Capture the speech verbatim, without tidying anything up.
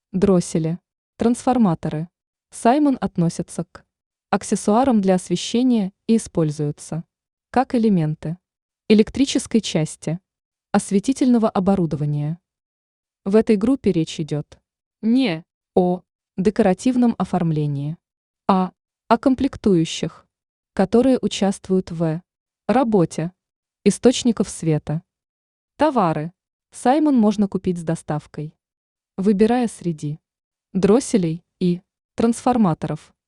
Дроссели. Трансформаторы. Саймон относятся к аксессуарам для освещения и используются как элементы электрической части осветительного оборудования. В этой группе речь идет не о декоративном оформлении, а о комплектующих, которые участвуют в работе источников света. Товары Саймон можно купить с доставкой, выбирая среди дросселей и трансформаторов.